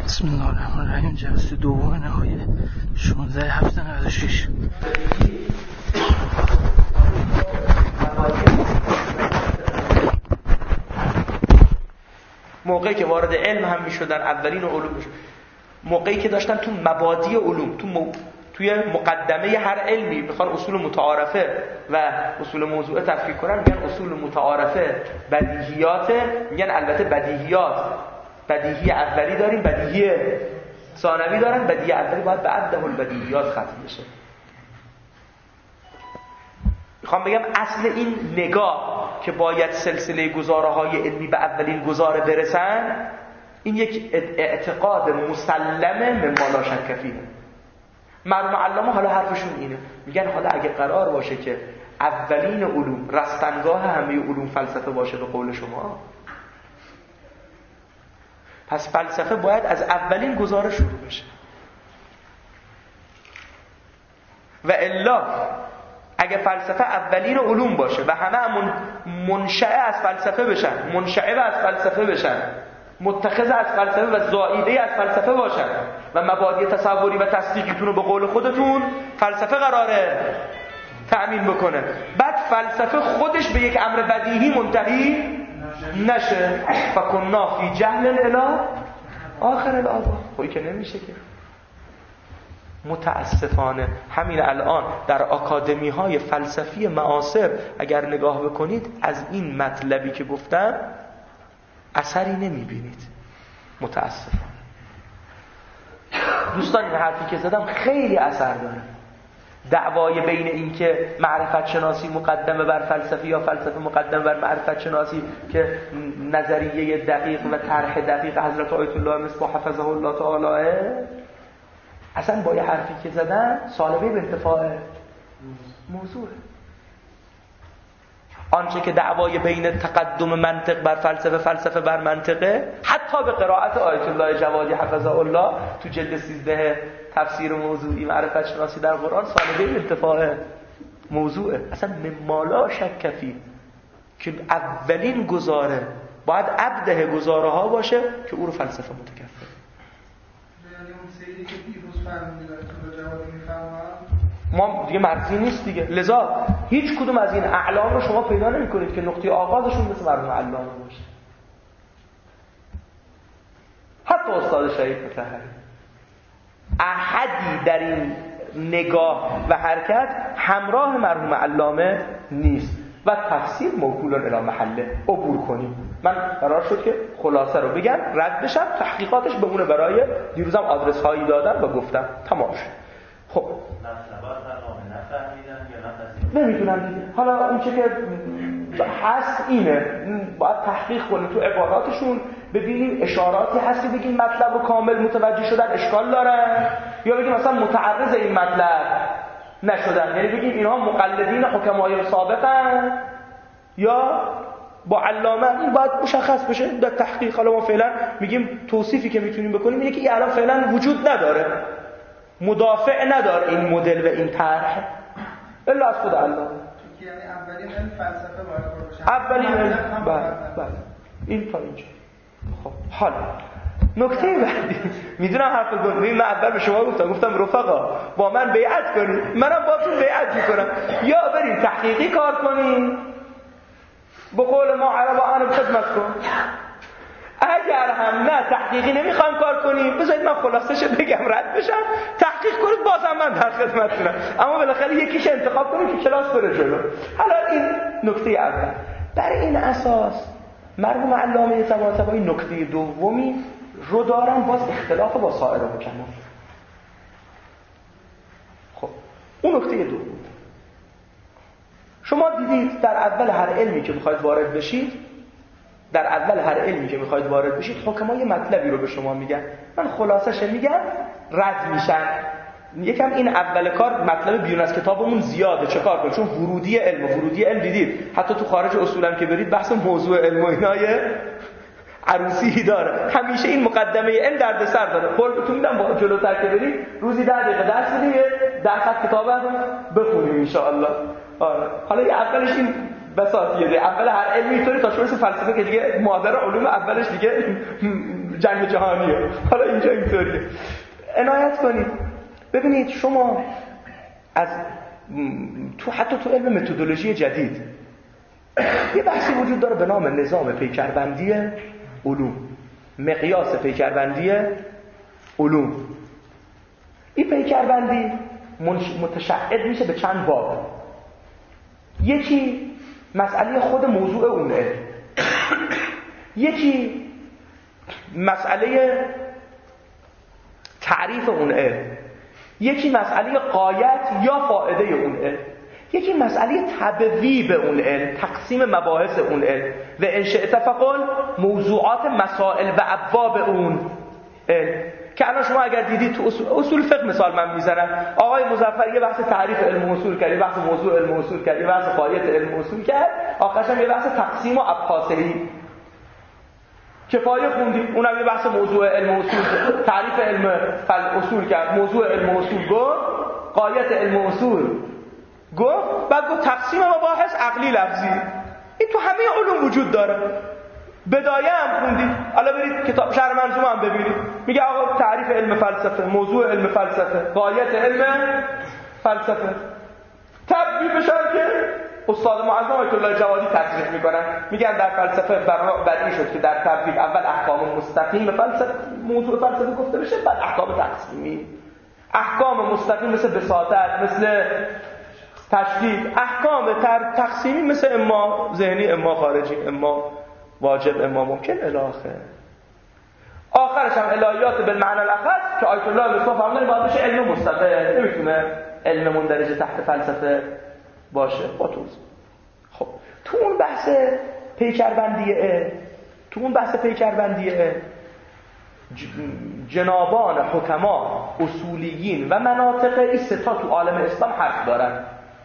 بسم الله الرحمن الرحیم. جلسه دوم نهایی 16/7/96. موقعی که وارد علم هم میشدن، اولین علوم میشد، موقعی که داشتن تو مبادی علوم، توی مقدمه هر علمی میخوان اصول متعارفه و اصول موضوعه تفکیک کنن، میگن اصول متعارفه بدیهیات، میگن البته بدیهیات بدیهی اولی داریم، بدیهی ثانوی دارن، بدیهی اولی باید به عده البدیهیات ختم بشه. میخوام بگم اصل این نگاه که باید سلسله گزاره‌های علمی به اولین گزاره برسن، این یک اعتقاد مسلمه مما لا شک فیه. مرحوم علامه حالا حرفشون اینه، میگن حالا اگه قرار باشه که اولین علوم رستنگاه همه علوم فلسفه باشه به قول شما، پس فلسفه باید از اولین گزاره شروع بشه و الا اگه فلسفه اولین علوم باشه و همه منشأ از فلسفه بشن، منشأ از فلسفه بشن، متخذ از فلسفه و زائیده از فلسفه باشن و مبادی تصوری و تصدیقیتون رو به قول خودتون فلسفه قراره تأمین بکنه، بعد فلسفه خودش به یک امر بدیهی منتهی نشه. فکنا فی جهل الاله آخر الآبا. خوی که نمیشه که. متاسفانه همین الان در آکادمی های فلسفی معاصر اگر نگاه بکنید از این مطلبی که گفتم اثری نمیبینید. متاسفانه دوستان این حرفی که زدم خیلی اثر داره. دعوای بین این که معرفت شناسی مقدمه بر فلسفه یا فلسفه مقدمه بر معرفت شناسی که نظریه دقیق و طرح دقیق حضرت آیت الله مصباح حفظه الله تعالی، اصلا با یه حرفی که زدن سالبه به انتفاع موضوعه. آنچه که دعوای بین تقدم منطق بر فلسفه، فلسفه بر منطقه، حتی به قرائت آیت الله جوادی حفظه الله تو جلد 13 تفسیر موضوعی معرفت شناسی در قرآن سالبه انتفاع موضوعه. اصلا ممالا شک فیه که اولین گزاره باید ابده گزاره ها باشه که او رو فلسفه متکفل. یعنی اون سیدی که دیروز فرمودید آیت الله جوادی میفرمایند ما دیگه مرزی نیست دیگه، لذا هیچ کدوم از این اعلام رو شما پیدا نمی کنید که نقطه آغازشون مثل مرحوم علامه باشه. حتی استاد شهید مطهری احدی در این نگاه و حرکت همراه مرحوم علامه نیست و تفسیر موکول الی محله عبور کنیم. من قرار شد که خلاصه رو بگم، رد بشم، تحقیقاتش بمونه برای دیروزم آدرس هایی دادم و گفتم تمام شد. خب نمیدونم دیگه، حالا اون چه که هست اینه، باید تحقیق کنیم تو عباراتشون ببینیم اشاراتی هستی بگیم مطلب رو کامل متوجه شدن اشکال دارن، یا بگیم مثلا متعرض این مطلب نشدن، یعنی بگیم اینها مقلدین حکمای سابقن یا با علامه. این باید مشخص بشه در تحقیق. حالا ما فعلا میگیم توصیفی که میتونیم بکنیم اینه که این الان فعلا وجود نداره، مدافع نداره این مدل و این طرح الا از خود علامه. یعنی اولین علم فلسفه باید باشه. اولین علم بله این تا اینجا. خب حالا نکته بعدی میدونم حرف گفتم، من اول به شما گفتم رفقا با من بیعت کنید، منم باهاتون بیعت میکنم، یا بریم تحقیقی کار کنیم به قول ما عربا انا خدمت کن. اگر هم نه تحقیقی نمیخوایم کار کنیم، بذارید من خلاصش بگم رد بشم، تحقیق کنید بازم من در خدمتتونم، اما بالاخره یکیش انتخاب کنیم که کلاس بره جلو. حالا این نکته اول. بر این اساس مرحوم علامه طباطبایی نکته دومی رو دارن، باز اختلاف با سایر حکما. خب اون نکته دوم، شما دیدید در اول هر علمی که میخواید وارد بشید، حکما یه مطلبی رو به شما میگن، من خلاصش میگم رد میشن. یکم این اول کار مطلب بیرون از کتابمون زیاده، چه کار کنیم؟ چون ورودی علم دیدید حتی تو خارج اصولم که برید بحث موضوع علم و اینای عروسی داره. همیشه این مقدمه علم دردسر داره. قولتون میدم با جلوتر که برید روزی 10 دقیقه درس بدید، 10 خط کتابم بخونیم ان شاء الله. آره حالا یه اولش این بساطیه، اول هر علمی اینطوری تا شورش فلسفه که دیگه مادر علوم اولش دیگه جنگ جهانیه. حالا اینجا اینطوریه. عنایت کنید. ببینید شما از حتی تو علم متدولوژی جدید یه بحثی وجود داره به نام نظام پیکربندی علوم، مقیاس پیکربندی علوم. این پیکربندی متشعب میشه به چند باب. یکی مسئله خود موضوع اون علم، یکی مسئله تعریف اون علم، یکی مسئله غایت یا فائده اون علم، یکی مسئله تبویب اون علم، تقسیم مباحث اون علم و انشاء فقل موضوعات مسائل و ابواب اون علم. که الان شما اگر دیدید تو اصول فقه مثال من میزنم، آقای مظفر یه بحث تعریف علم اصول کرد، یه بحث موضوع علم اصول کرد، یه بحث غایت علم اصول کرد، آخرش هم یه بحث تقسیم و ابحاثی کفایه خوندیم، اونم یه بحث موضوع علم اصول کرد، تعریف علم اصول کرد، موضوع علم اصول گفت، غایت علم اصول گفت، بعد گفت تقسیم مباحث عقلی لفظی. این تو همه علوم وجود داره. بدایه هم خوندید، حالا برید کتاب شرح منظومه هم ببینید، میگه آقا تعریف علم فلسفه، موضوع علم فلسفه، غایت علم فلسفه. تبویبش هم که استاد معظم آیت الله جوادی تصریح میکنن، میگن در فلسفه برای شد که در تبویب اول احکام مستقیم فلسفه، موضوع فلسفه گفته بشه، بعد احکام تقسیمی. احکام مستقیم مثل بساطت، مثل تشدید، احکام تقسیمی مثل اما ذهنی، اما خارجی، اما واجب، اما ممکن الاخر. آخرش هم الهیات بالمعنی الاخص که آیت الله مصطفی فرمودن باید بشه علم مستقل، نمیتونه علم مندرج تحت فلسفه باشه. با توضیح. خب تو اون بحث پیکربندیه جنابان حکما، اصولیین و مناطق این سه تا تو عالم اسلام حرف دارن.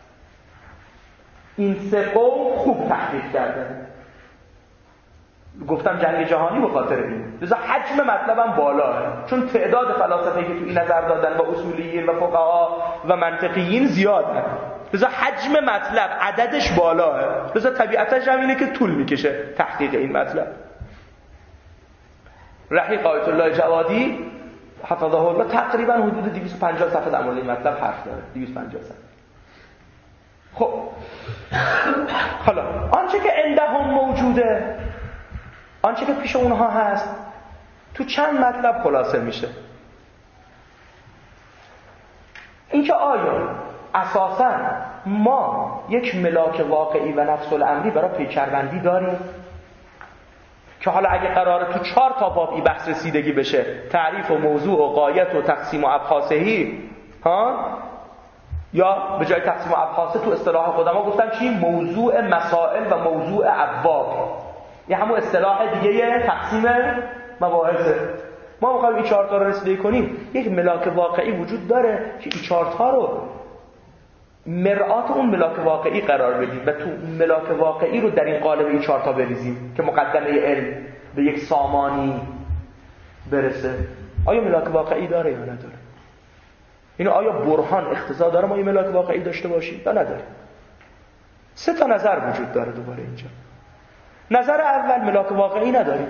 این سه قوم خوب تحقیق کردن. گفتم جنگ جهانی به خاطر این، لذا حجم مطلبم بالاه، چون تعداد فلاسفه‌ای که تو این نظر دادن و اصولیین و فقها و منطقیین زیادن، لذا حجم مطلب عددش بالاه، لذا طبیعتش هم اینه که طول میکشه تحقیق این مطلب. رحیق آیت الله جوادی حفظه الله تقریبا حدود 250 صفحه در مورد این مطلب حرف داره. 250 صفحه. خب حالا آنچه که عندهم موجوده، آنچه که پیش اونها هست، تو چند مطلب خلاصه میشه. اینکه آیا اساساً ما یک ملاک واقعی و نفس الامری برای پیکربندی داریم که حالا اگه قراره تو 4 تا باب این بحث رسیدگی بشه، تعریف و موضوع و غایت و تقسیم و ابحاثی، یا به جای تقسیم و ابحاث تو اصطلاح قدما گفتم چی؟ موضوع مسائل و موضوع ابواب، یه همون اصطلاح دیگه تقسیم مباحثه. ما می‌خوایم این 4 تا رو رسیدگی کنیم، یک ملاک واقعی وجود داره که این 4 تا رو مرآت اون ملاک واقعی قرار بدیم و تو ملاک واقعی رو در این قالب این 4 تا بریزیم که مقدمه علم به یک سامانی برسه. آیا ملاک واقعی داره یا نداره؟ اینو آیا برهان اقتضا داره ما یه ملاک واقعی داشته باشیم یا نداره؟ 3 تا نظر وجود داره دوباره اینجا. نظر اول ملاک واقعی نداریم.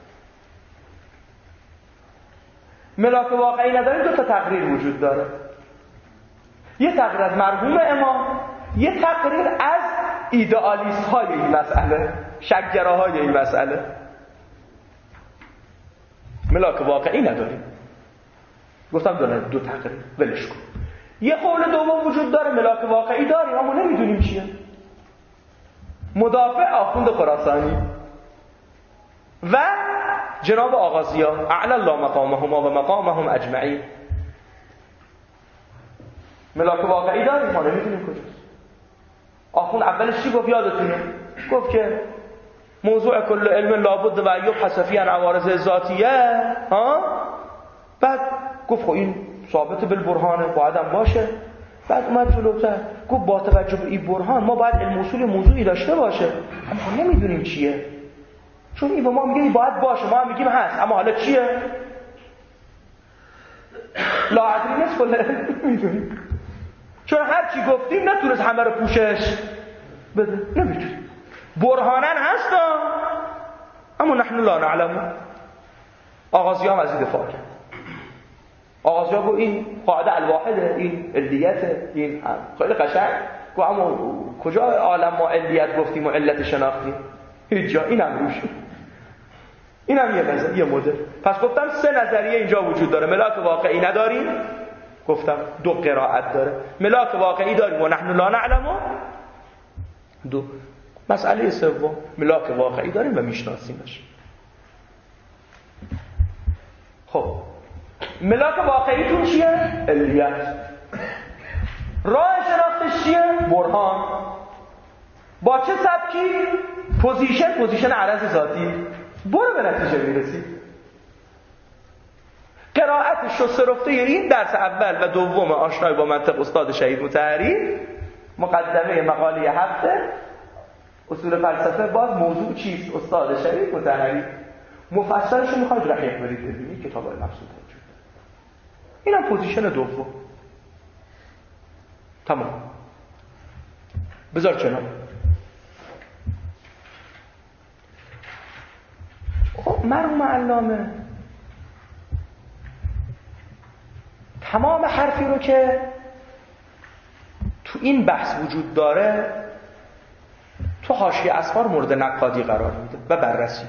ملاک واقعی نداریم، 2 تا تقریر وجود داره. یه تقریر از مرحوم امام، یه تقریر از ایدئالیست های این مسئله، شک‌گراهای این مسئله. ملاک واقعی نداریم. گفتم 2 تقریر ولش کن. یه قول دوم وجود داره، ملاک واقعی داریم اما نمیدونیم چیه. مدافع آخوند خراسانی و جناب آغازیان اعلی الله مقامهما و مقامهم اجمعین. ملاک واقعی داریم ما نمیدونیم کجاست. آخوند اولش چی گفت یادتونه؟ گفت که موضوع کل علم لابد و یبحث فی عن عوارض ذاتیه، بعد گفت خب این ثابت بالبرهانه باید هم باشه. بعد اومد جلوتر گفت با توجه به این برهان ما باید علم اصول موضوعی داشته باشه، اما نمیدونیم چیه، چون این به ما میگه باید باشه، ما هم میگیم هست، اما حالا چیه؟ لا ادری نصف العلم، نمیدونیم، چون هر چی گفتیم نتونست همه رو پوشش بده، نمیدونیم. برهانن هست اما نحن لا نعلم. آغازیام از این دفاع کرد. آغازیا گفت این قاعده الواحده، این علیته، این هم خیلی قشنگ گفت اما کجا عالم ما علیت گفتیم و علت شناختیم؟ هیچ جا. اینم روش، اینم یه نظر، یه مدل. پس گفتم 3 نظریه اینجا وجود داره. ملاک واقعی نداریم، گفتم 2 قرائت داره. ملاک واقعی داریم و نحن لا نعلم، 2. مسئله سوم ملاک واقعی داریم و میشناسیمش. خب ملاک واقعیتون چیه؟ علیت. راه شناختش چیه؟ برهان. با چه سبکی؟ پوزیشن عرض ذاتی. برو به نتیجه میرسی. قرائت شسته رفته این درس اول و دوم آشنایی با منطق استاد شهید مطهری، مقدمه مقاله 7 اصول فلسفه. باز موضوع چیست؟ استاد شهید مطهری. مفصلش رو میخواید رحیق برید ببینید، کتاب های مبسوط وجود داره. اینم پوزیشن دوم. تمام. بذار کنار. مرحوم علامه تمام حرفی رو که تو این بحث وجود داره تو حاشیه اسفار مورد نقادی قرار میده و بررسی.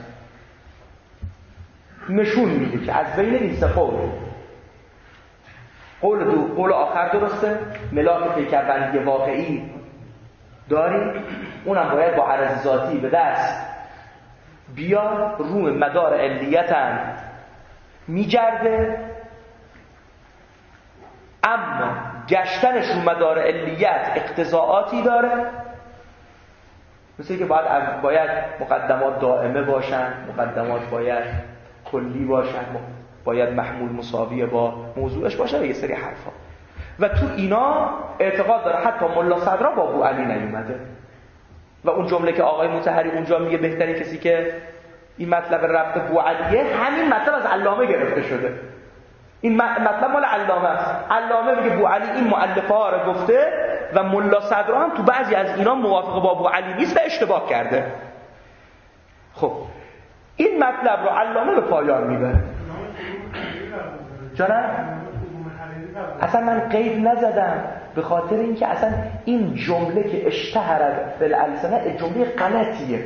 نشون میده که از بین این 3 قول آخر درسته، ملاک پیکربندی واقعی داریم، اونم باید با عرض ذاتی به دست بیاد، روی مدار علیتن میگرده، اما گشتنش رو مدار علیت اقتضاعاتی داره، مثل که باید مقدمات دائمه باشن، مقدمات باید کلی باشن، باید محمول مساویه با موضوعش باشه و یه سری حرفا. و تو اینا اعتقاد داره حتی ملا صدرا با ابو علی نیومده. و اون جمله که آقای مطهری اونجا میگه بهترین کسی که این مطلب رفت ابو علیه، همین مطلب از علامه گرفته شده. این مطلب مال علامه است. علامه میگه ابو علی این مؤلفه ها رو گفته و ملا صدرا هم تو بعضی از اینا موافق با ابو علی نیست و اشتباه کرده. خب این مطلب رو علامه به پایان میبره. جانم اصلا من قید نزدم به خاطر اینکه اصلا این جمله که اشتهرت فی الالسنه جمله غلطیه.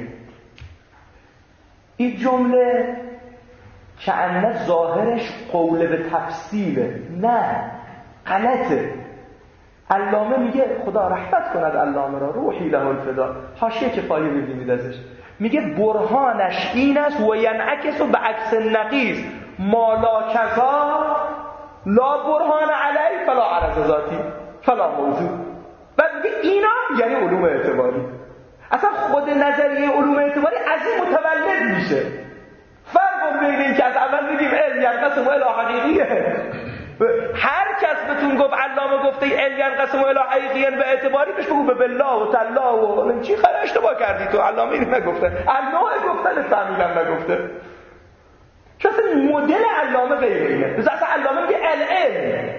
این جمله کأنه ظاهرش قول به تفصیله، نه غلطه. علامه میگه خدا رحمت کند علامه را، روحی له الفدا، حاشیه کفایه ببینید ازش، میگه برهانش این است و ینعکس به عکس نقیص ما لا کذا لا برهان علی فلا عرض ذاتی فلا موضوع. بعد میگه اینا یعنی علوم اعتباری. اصلا خود نظریه علوم اعتباری از این متولد میشه. فرق بین این که از اول میگیم علم ینقسم الی حقیقیه، هر کس بهتون گفت علامه گفته علم ینقسم الی حقیقیه به اعتباری بهش بگو به بالله و تالله و چی خیلی اشتباه کردی تو، علامه اینو نگفته، علامه گفتن فهمیدم نگفته. چون مدل علامه غیر اینه. مثلا علامه میگه العلم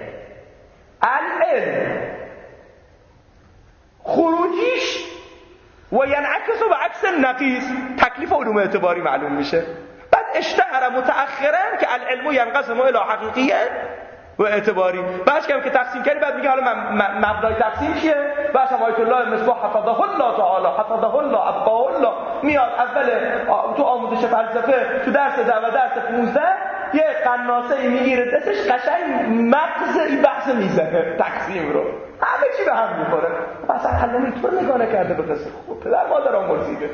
خروجیش و ینعکس به عکس نقیص، تکلیف علوم اعتباری معلوم میشه. بعد اشتهر متأخرا که العلم ینقسم الی حقیقیه و اعتباری. بعدش که تقسیم کردی بعد میگه حالا مبنای تقسیم چیه؟ بعد آیت الله مصباح حفظه الله تعالی حفظه الله ابقاه الله میاد اول تو آموزش فلسفه تو درس 10 و درس 15 یه قناسه میگیره دستش قشنگ مغز این بحث میزنه تقسیم رو، همه چی به هم میخوره. مثلا علامه اینطور نگاه نکرده به قصه خب پدر مادر آمرزیده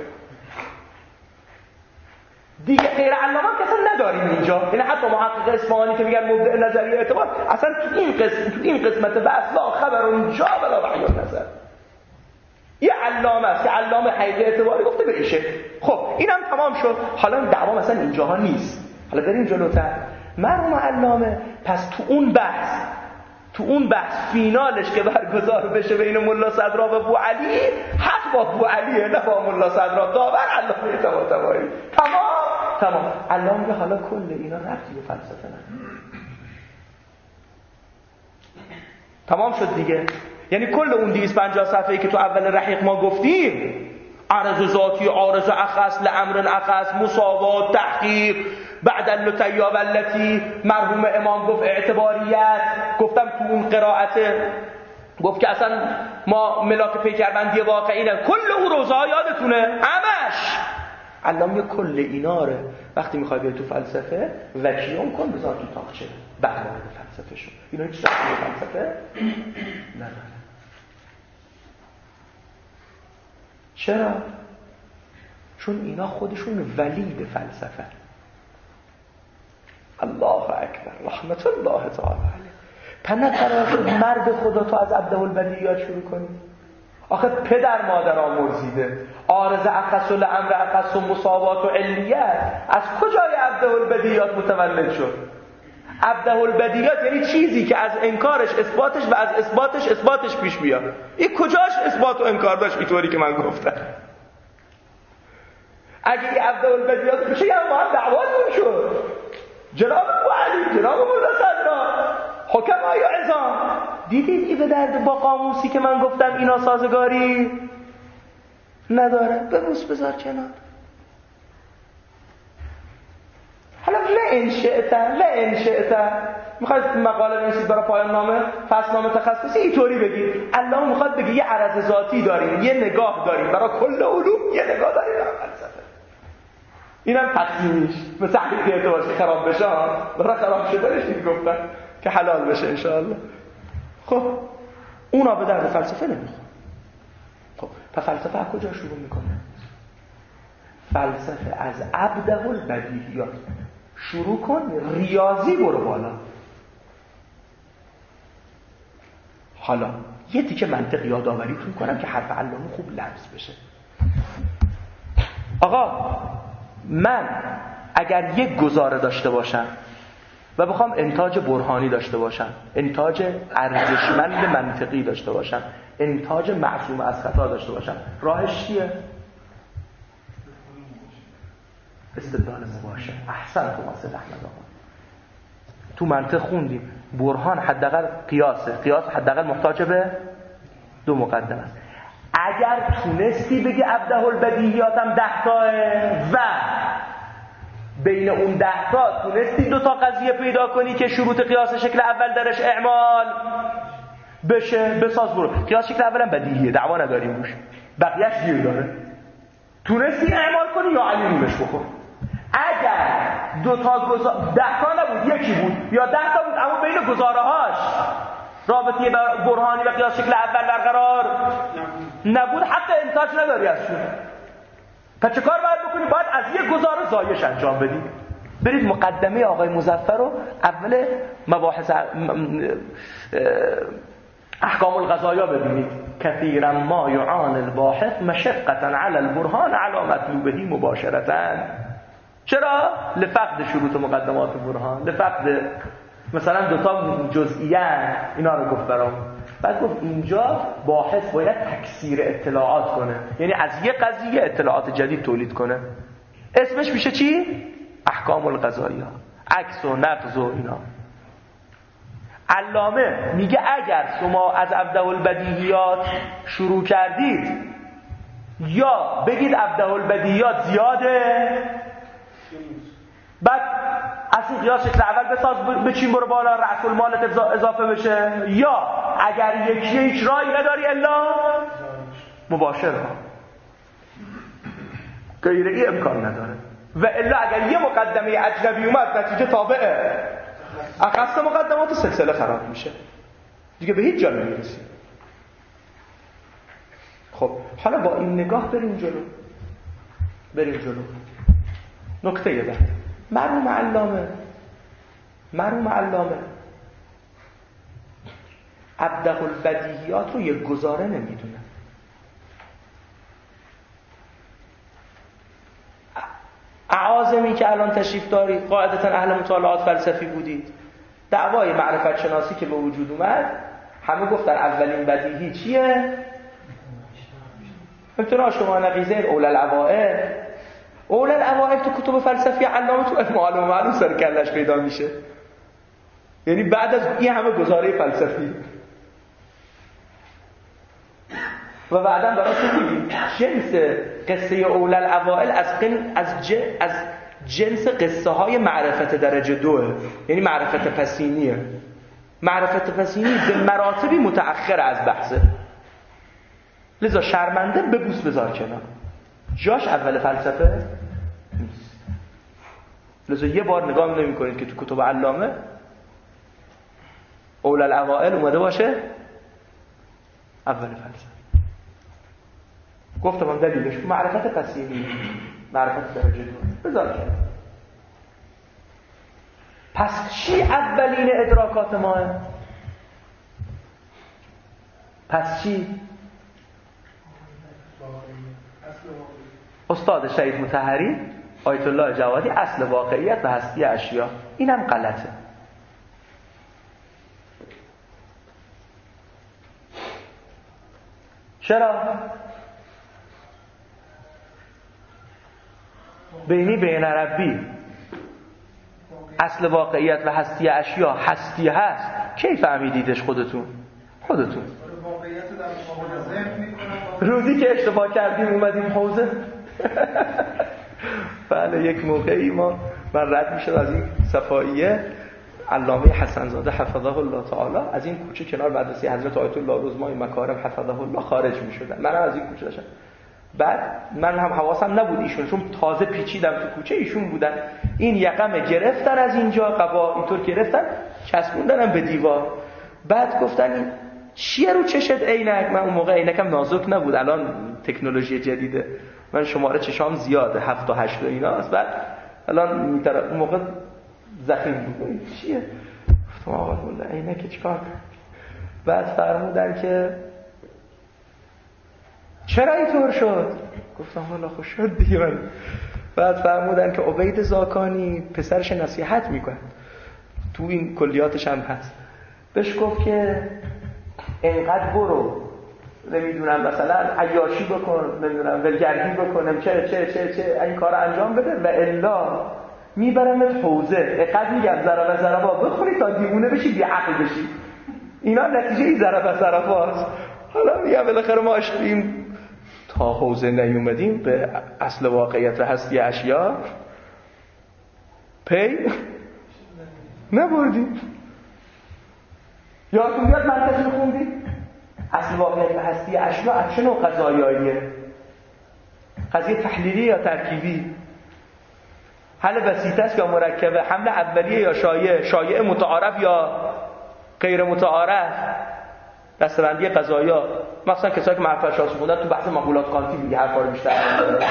دیگه. غیر علامه کسی نداریم اینجا. یعنی حتی محقق اصفهانی که میگن مبدع نظریه اعتبار اصلا تو این قسمت بحث لا خبر اونجا ولا وحی نظر. یه علامه است که علامه حقیقی اعتباری گفته به این شکل. خب اینم تمام شد. حالا دعوا مثلا اینجاها نیست. حالا بریم جلوتر. مرحوم علامه پس تو اون بحث فینالش که برگزار بشه بین ملا صدرا و ابو علی، حق با ابو علیه نه با ملا صدرا. داور علامه طباطبایی. تمام. علامه میگه حالا کل اینا ربطی به فلسفه نداره. تمام شد دیگه. یعنی کل اون 250 صفحه‌ای که تو اول رحیق ما گفتیم عرض ذاتی، عارض اخص، لامر اخص، مساوات، تحقیق، بعد اللطیا والتی. مرحوم امام گفت اعتباریت. گفتم تو اون قرائته گفت که اصلا ما ملاک پیکربندی واقعی نه، کل اون روزه ها یادتونه همش. الان یه کل اینا رو وقتی میخوای بیای تو فلسفه وکیون کن بذار تو تاقچه بعد وارد فلسفه شو. اینا هیچ ربطی به فلسفه نداره. چرا؟ چون اینا خودشون ولید فلسفه. الله اکبر، رحمت الله تعالی علیه. پنه قرار شد مرد خدا تو از ابدع البدیهیات شروع کنی؟ آخه پدر مادر آمرزیده عارض اخص و لامر اخص و مساوات و علیت از کجای ابدع البدیهیات متولد شد؟ ابدع البدیهیات یعنی چیزی که از انکارش اثباتش و از اثباتش پیش بیاد. این کجاش اثبات و انکار داشت اینطوری که من گفتم؟ اگه این ابدع البدیهیات بشه یه ما هم دعواتون شد. جناب ابو علی، جناب مولا صدرا، حکمای عظام، دیدید این به درد با قاموسی که من گفتم اینا سازگاری نداره؟ ببوس بذار کنار. حالا لا انشئتا میخواید مقاله بنویسید برای پایان نامه، فصل نامه تخصصی، اینطوری بگید الله میخواد بگه یه عرض ذاتی داریم، یه نگاه داریم برای کل علوم، یه نگاه داریم برای فلسفه. اینم تقسیمیش به تحقیق اعتبارش خراب بشه برای خراب شدنش میگفتن که حلال بشه انشاءالله. خب اونا به درد فلسفه نمیخواد. خب پس فلسفه از کجا شروع میکنه؟ فلسفه از ابدع البدیهیات شروع کن، ریاضی برو بالا. حالا یه تیکه منطق یادآوریتون کنم که حرف علامه خوب لمس بشه. آقا من اگر یک گزاره داشته باشم و بخوام انتاج برهانی داشته باشم، انتاج ارزشمند منطقی داشته باشم، انتاج معصوم از خطا داشته باشم، راهش چیه؟ استدلال مباشر. احسن تو واسه احمد آقا تو منطق خوندیم برهان حداقل قیاسه، قیاس حداقل محتاج به دو مقدمه است. اگر تونستی بگی ابدع البدیهیاتم 10 تاه و بین اون 10 تا تونستی 2 تا قضیه پیدا کنی که شروط قیاس شکل اول درش اعمال بشه، بساز برو. قیاس شکل اولم بدیهیه، دعوا نداریم روش، بقیه‌اش گیر داره. تونستی اعمال کنی یا علی نیمش بخور. اگر 2 تا 10 تا نبود، یکی بود یا 10 تا بود اما بین گزاره‌هاش رابطه برهانی و قیاس شکل اول برقرار نبود، حق انتاج نداری ازشون. پس چه کار باید بکنی؟ باید از یک گزاره زایش انجام بدی. برید مقدمه آقای مظفر رو اول مباحث احکام القضایا ببینید. کثیرا ما یعانی الباحث مشقة علی البرهان علی مطلوبه مباشرة. چرا؟ لفقد شروط مقدمات برهان، لفقد مثلا 2 تا جزئیه اینا رو گفت برام. بعد گفت اینجا باحث باید تکثیر اطلاعات کنه، یعنی از یه قضیه اطلاعات جدید تولید کنه. اسمش میشه چی؟ احکام القضایا، عکس و نقض و اینا. علامه میگه اگر شما از ابدع البدیهیات شروع کردید یا بگید ابدع البدیهیات زیاده، بعد از این قیاس شکل اول بساز بچین برو بالا رأس المالت اضافه بشه، یا اگر یکی هیچ راهی نداری الا مباشر ها غیره امکان نداره. و الا اگر یه مقدمه اجنبی اومد نتیجه تابعه اخص مقدمات سلسله خراب میشه دیگه، به هیچ جا نمیرسیم. خب حالا با این نگاه بریم جلو. نکته بعد مرحوم علامه ابدع البدیهیات رو یک گزاره نمیدونه. اعاظمی که الان تشریف داری قاعدتا اهل مطالعات فلسفی بودید، دعوای معرفت شناسی که به وجود اومد همه گفتن اولین بدیهی چیه؟ امتناع شما نقیزه اول العوائل تو کتب فلسفی علامه تو معلوم سر کلش پیدا میشه. یعنی بعد از این همه گزاره فلسفی و بعداً براتون میگیم جنس قصه اول الاوائل از جنس قصه های معرفت درجه 2، یعنی معرفت پسینیه. معرفت پسینی به مراتبی متأخر از بحثه، لذا شرمنده ببوس بذار کنار، جاش اول فلسفه نیست. لذا یه بار نگاه نمی کنید که تو کتب علامه اول الاوائل اومده باشه اول فلسفه. گفتم هم دلیلش معرفت پسینی، معرفت درجه 2 بذار کنار. پس چی اولین ادراکات ماه؟ پس چی؟ استاد شهید مطهری آیت الله جوادی اصل واقعیت و هستی اشیا. اینم غلطه. چرا؟ بین ربی اصل واقعیت و هستی اشیا هستی هست. کی فهمیدیدش خودتون؟ واقعیت رو در مقابل ذهن میکنم. روزی که اشتباه کردیم اومدیم حوزه. بله یک موقعی من رد میشد از این صفائیه علامه حسنزاده حفظه الله تعالی از این کوچه کنار مدرسه حضرت آیت الله رزمای مکارم حفظه الله خارج میشدن. منم از این کوچه داشتم. بعد من هم حواسم نبود ایشون، چون تازه پیچیدم تو کوچه ایشون بودن. این یقم گرفتن از اینجا قبا اینطور گرفتن چسبوندنم به دیوار. بعد گفتن این چیه رو چشت عینک؟ من اون موقع عینکم نازک نبود، الان تکنولوژی جدیده، من شماره چشام زیاده 7 و 8 و ایناست. بعد الان اون موقع زخیم بود. چیه؟ گفتم آقا والله عینک چیکار؟ بعد فرمودن که چرا اینطور شد؟ گفتم والا خوش شد دیگه. من بعد فرمودن که عبید زاکانی پسرش نصیحت میکنه، تو این کلیاتش هم هست، بهش گفت که اینقدر برو نمیدونم مثلا عیاشی بکن، نمیدونم ولگردی بکنم چه این کار انجام بده و الا میبرمت حوزه. اینقدر میگم ضربا بخوری تا دیوونه بشی بی عقل بشی. اینا نتیجه این ضرباست. حالا میگم بالاخره ما اشتیم تا حوزه نیومدیم به اصل واقعیت و هستی اشیا پی نبردیم. یادتون بیاد منطقی خوندیم اصل واقعیت و هستی اشیا از چه نوع قضایاییه؟ قضیه تحلیلی یا ترکیبی؟ حل بسیطه است یا مرکبه؟ حمل اولیه یا شایع متعارف یا غیر متعارف؟ دسته‌بندی قضایا. مثلا کسایی که معرفت شناسی خوندن تو بحث مقولات کانتی میگه هر کاری بیشتر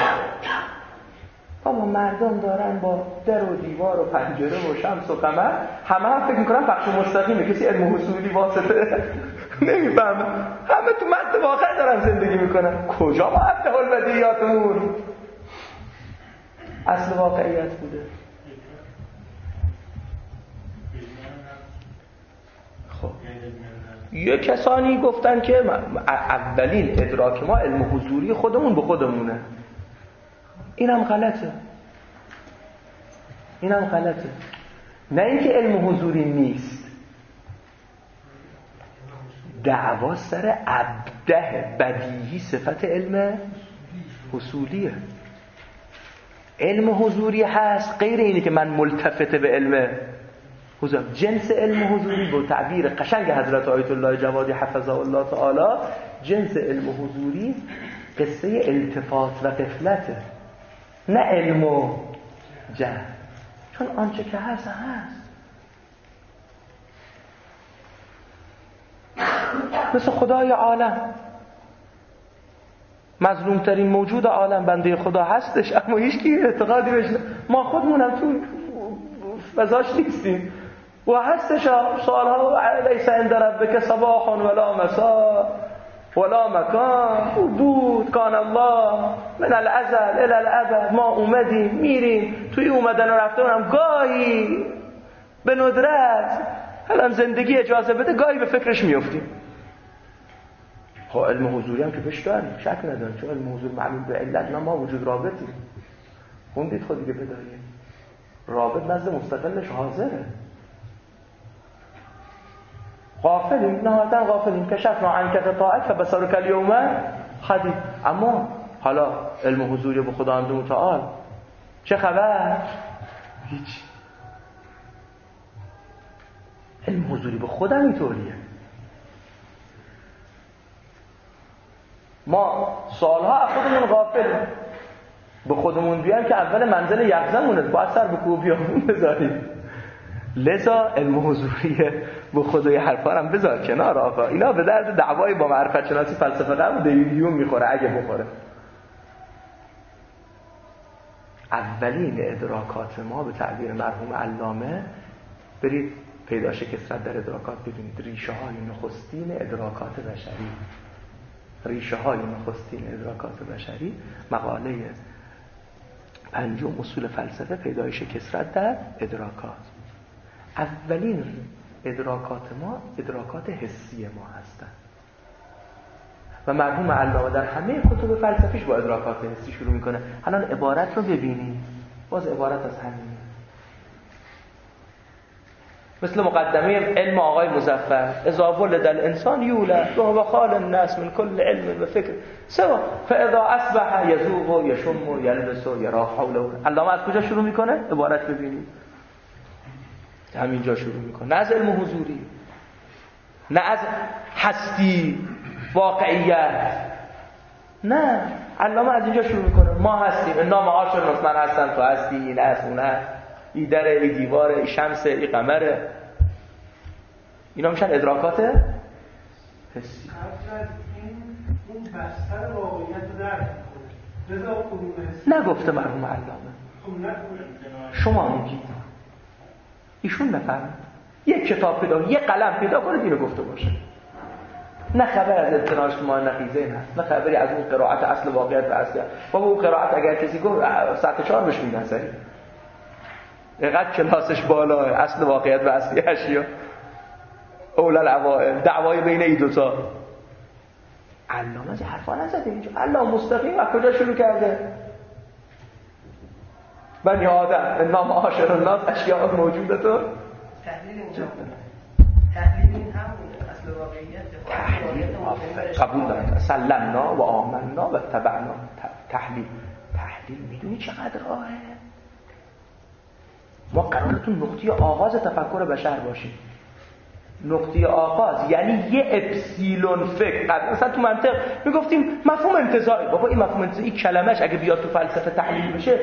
اما مردم دارن با در و دیوار و پنجره و شمس و قمر همه فکر میکنن بخش مستقیمه، کسی علم حصولی واسطه نمیفهمه، همه تو متن واقع دارن زندگی میکنن. کجا ما ابداع البدیهیاتمون اصل واقعیت بوده؟ خب یه کسانی گفتن که اولین ادراک ما علم حضوری خودمون به خودمونه. اینم غلطه. نه اینکه علم حضوری نیست، دعوا سر ابده بدیهی صفت علم حصولیه. علم حضوری هست غیر اینه که من ملتفت به علم حضور. جنس علم حضوری با تعبیر قشنگ حضرت آیت الله جوادی حفظه الله تعالی، جنس علم حضوری قصه التفات و غفلته، نه علم و جهل. چون آنچه که هست مثل خدای عالم، مظلوم ترین موجود عالم بنده خدا هستش، اما هیچ کی اعتقادی بهش ما خودمونم تو فضاش نیستیم و هستش. سوالها لیس عند ربک صباح ولا مساء ولا مکان حدود کان الله من الازل الی الابد. ما اومدیم میریم، توی اومدن و رفتن هم گاهی به ندرت حالا زندگی اجازه بده گاهی به فکرش میافتیم. خب علم حضوری هم که بهش داریم شک ندارم، چون علم حضور معلوم به علت ما وجود رابطی خوندید خود دیگه بداییم رابط نزد مستقلش حاضره. غافلیم، نهایتا غافلیم. کشفنا عنک غطاءک فبصرک الیوم خدید. اما حالا علم حضوری به خداوند متعال چه خبر؟ هیچ. علم حضوری به خودم اینطوریه. ما سالها خودمون غافلیم، به خودمون بیان که اول منزل یقظمونه، باید سر به کوه بیابون بذاریم. لذا علم حضوری به خدای حرفا هم بذار کنار آقا، اینا به درد دعوای با معرفت شناسی فلسفه قبل دیویدیون میخوره اگه بخوره. اولین ادراکات ما به تعبیر مرحوم علامه، برید پیداش کثرت در ادراکات ببینید، ریشه های نخستین ادراکات بشری، ریشه های نخستین ادراکات بشری، مقاله 5 اصول فلسفه پیدایش کثرت در ادراکات. اولین ادراکات ما ادراکات حسی ما هستند و مرحوم علامه در همه کتب فلسفیش با ادراکات حسی شروع میکنه. الان عبارت رو ببینید، باز عبارت از همین، مثل مقدمه علم آقای مظفر، اذا ولد الانسان یولد وهو خال الناس من کل علم و فکر سوا فاذا اصبح یذوق و یشم و یلبس و یرا حوله. علامه از کجا شروع میکنه؟ عبارت ببینید، همینجا شروع میکنه، نه از علم حضوری، نه از هستی واقعیت، نه، علامه از اینجا شروع میکنه. ما هستیم، انا معاشر الناس، من هستم، تو هستی، این هست، اون هست، ای دره، ای دیواره، ای شمسه، ای قمره. اینا میشن ادراکات حسی. اون بستر واقعیت رو درک میکنه. رضا کدوم حسی؟ نگفته مرحوم علامه، شما میگید، ایشون نفرمید. یک کتاب پیدا، یک قلم پیدا کنید اینو گفته باشه. نه خبر از اطلاع اجتماعی نقیزه هست، نه خبری از اون قرائت اصل واقعیت و اصل. بابا اون قرائت اگر کسی گفت سطح 4 بهش میدن سری، اینقدر کلاسش بالاه، اصل واقعیت و اصلی اشیا، اول الاوائل، دعوای بین این دوتا. علامه از حرفا نزده اینجا. علامه مستقیم از کجا شروع کرده؟ بنی آدم انا معاشر الناس اشیاء موجودتون. تحلیل اینجا تحلیل این همونه، اصل واقعیت قبول دارم. سلمنا و آمنا و تبعنا. تحلیل میدونی چقدر راهه؟ ما قرارتون نقطه آغاز تفکر بشر باشیم. نقطه آغاز یعنی یه اپسیلون فکر. مثلا تو منطق میگفتیم مفهوم انتزاعی. بابا این مفهوم انتزاعی کلمش اگه بیاد تو فلسفه تحلیل بشه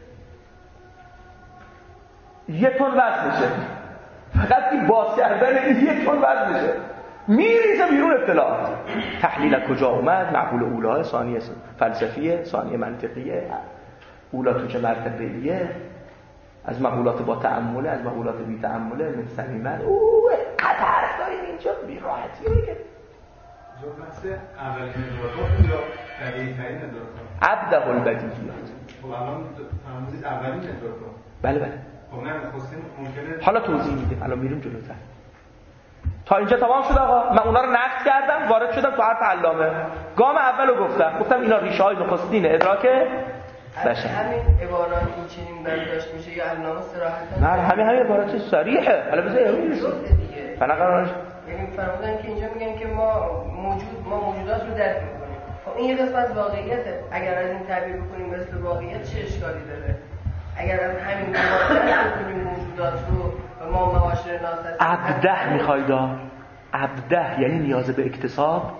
1 تن وزن میشه. فقط این باز کردن این 1 تن وزن میشه، میریزه بیرون اطلاعات. تحلیل از کجا اومد؟ معقول اولا، ثانیه فلسفیه، ثانیه منطقیه، اولا تو چه مرتبه‌ایه، از مقولات با تأمله، از مقولات بی تأمله، من صمیمن. قطر داریم اینجا بی راحتی میگه. جو بحث اولین ادراکات یا طبیعی ترین ادراکات؟ ابدع البدیهیات. خب الان فرمودید اولین ادراکات. بله. خب نه خواستیم ممکنه حالا توضیح میدیم، الان میریم جلوتر. تا اینجا تمام شد آقا. من اونا رو نقد کردم، وارد شدم تو حرف علامه. گام اولو گفتم اینا ریشه های نخستین ادراک بشر. همین عبارات این چنین برداشت میشه یا علامه صراحتا؟ نه همین عبارات صریحه. حالا بذار دیگه فقط قرارش یعنی فرمودن که اینجا میگن که ما موجودات رو درک میکنیم. خب این یه قسمت واقعیته. اگر از این تعبیر بکنیم مثل واقعیت چه اشکالی داره؟ اگر از همین درک بکنیم موجودات رو و ما معاشر ناس هستیم. ابده میخواید؟ ابده یعنی نیاز به اکتساب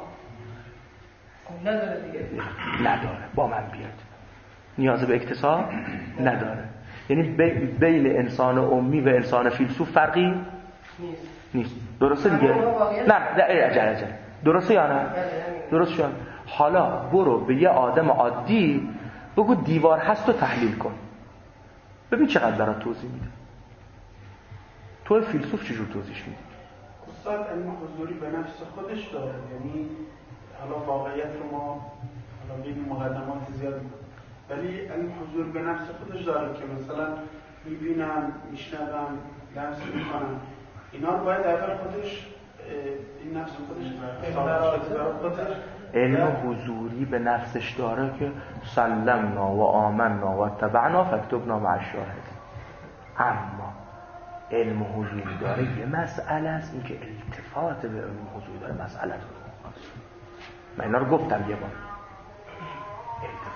نداره دیگه. نداره. با من بیاد. نیاز به اکتساب نداره. یعنی بین انسان امی و انسان فیلسوف فرقی نیست. درسته دیگه؟ نه عجله. درسته یا نه؟ درست شد. حالا برو به یه آدم عادی بگو دیوار هست و تحلیل کن، ببین چقدر برات توضیح میده. تو فیلسوف چجور توضیح میده؟ استاد علم حضوری به نفس خودش داره، یعنی حالا واقعیت رو ما حالا بگیم مقدمات زیاد میکنم، ولی علم حضور به نفس خودش داره که مثلا میبینم، میشنوم، لمس میکنم، اینا رو باید اول خودش این نفس خودش علم حضوری به نفسش داره که سلمنا و آمنا و تبعنا فاکتبنا مع الشاهدین. اما علم حضوری داره یه مسئله است، این که التفات به علم حضوری داره مسئله داره. من اینا رو گفتم یه بار.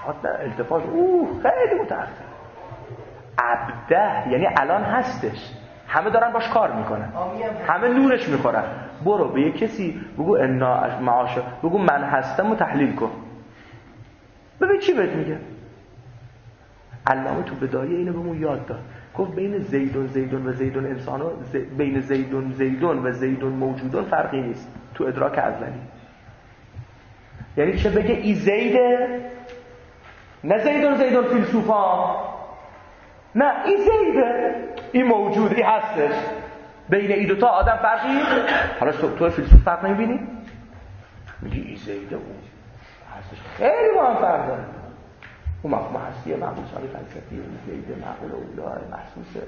التفات خیلی متأخر. عبده یعنی الان هستش، همه دارن باش کار میکنن، همه نورش میخورن. برو به یک کسی بگو انا معاش، بگو من هستم و تحلیل کن، ببین چی بهت میگه. علامه تو بدایه اینو بهمون یاد داد، گفت بین زیدون و زیدون انسانو، بین زیدون و زیدون موجودون فرقی نیست تو ادراک اولی. یعنی چه بگه ای زیده، نه زیدون فیلسوفا، نه ای زیده، این موجود، این هستش. بین ای دوتا آدم فرقی؟ حالا تو فیلسوف فرق نمیبینی؟ میگی ای زیده اون هستش، خیلی با هم فرق داره. اون مفهوم هستیه، معمولسانی فلسفی، اون زیده معقول اولای محسوسه.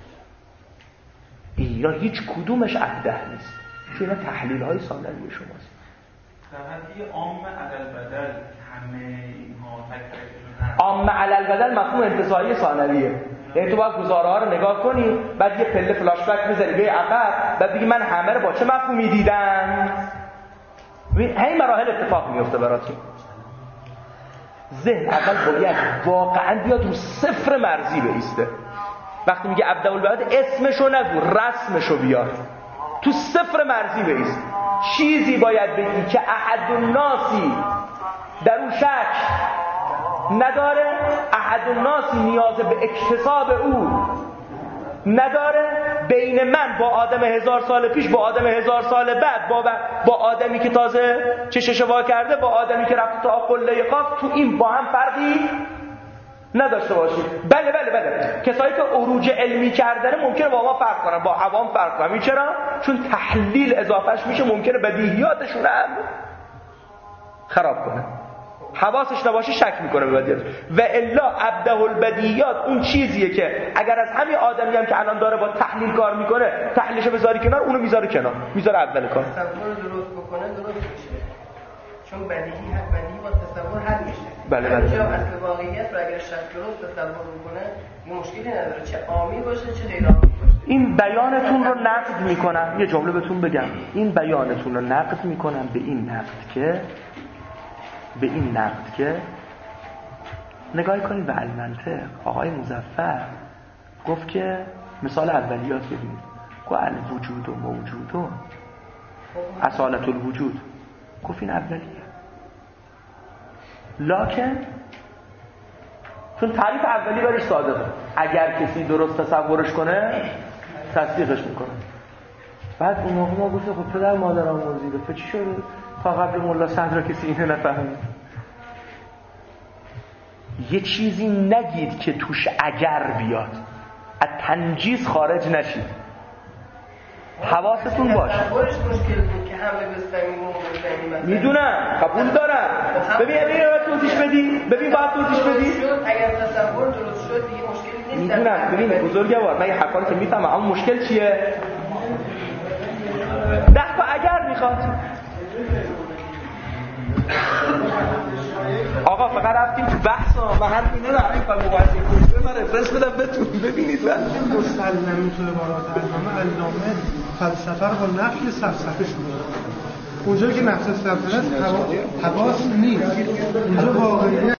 اینا هیچ کدومش عهده نیست، چون اینا تحلیل های ثانوی شماست. در حدی عام علالبدل همه اینها تک عام علالبدل مفهوم انتزاعی ثانویه. یعنی تو باید گزاره ها رو نگاه کنی، بعد یه پله فلاش بک بزنی به عقب، بعد بگی من همه رو با چه مفهومی دیدم. همین مراحل اتفاق میفته براتون. ذهن اول باید واقعا بیاد رو صفر مرزی بایسته. وقتی میگه عبدالبعد اسمشو نگو، رسمشو بیار، تو صفر مرزی بایست. چیزی باید بگی که احد الناسی در اون شک نداره، احد الناسی نیاز به اکتساب او نداره. بین من با آدم 1000 سال پیش، با آدم 1000 سال بعد، با آدمی که تازه چشش وا کرده، با آدمی که رفت تا قله قاف، تو این با هم فرقی نداشته باشید. بله کسایی که عروج علمی کردن ممکنه با ما فرق کنن، با عوام فرق کنن. چرا؟ چون تحلیل اضافهش میشه، ممکنه بدیهیاتشون هم خراب کنه. حواسش نباشه شک میکنه به بدیهیات. و الا عبده البدیهیات اون چیزیه که اگر از همین آدمی هم که الان داره با تحلیل کار میکنه تحلیلش بذاری کنار، اونو میذاره کنار، میذاره اول کار. تصور درست بکنه درست میشه، چون بدیهی با تصور حل میشه. بله اصل واقعیت رو اگر شک درست تصور بکنه یه مشکلی نداره، چه عامی باشه چه غیر عامی باشه. این بیانتون رو نقد میکنم، یه جمله بهتون بگم، این بیانتون رو نقد میکنم به این نقد که نگاه کنید به المنطق. آقای مظفر گفت که مثال اولیات ببینید، گفت الوجود و موجود و اصالت الوجود، گفت این اولیه. لکن چون تعریف اولی برش صادقه، اگر کسی درست تصورش کنه تصدیقش میکنه. بعد اون موقع ما گفتیم خب پدر مادر آموزی به چی شده تا قبل مولا صدر کسی اینو نفهمید. یه چیزی نگید که توش اگر بیاد، از تنجیز خارج نشید، حواستون باشه. تصورش مشکل بود که همه بستنیم میدونم، قبول دارم. ببین باید توضیح بدی، اگر تصور درست شد دیگه مشکلی نیست. میدونم. ببین بزرگوار، من یه حرفا رو که میفهمم، اما مشکل چیه؟ 10 تا اگر میخواد. آقا فقط رفتیم تو بحثا، من هم اینو رو همین فهم مقایسه کنیم. من رفرنس بدم بهتون ببینید. مسلم تو عبارات علامه فلسفه رو با نفی سفسطه شده. اونجا که نفس سفسطه است حواس نیست، اونجا واقعیت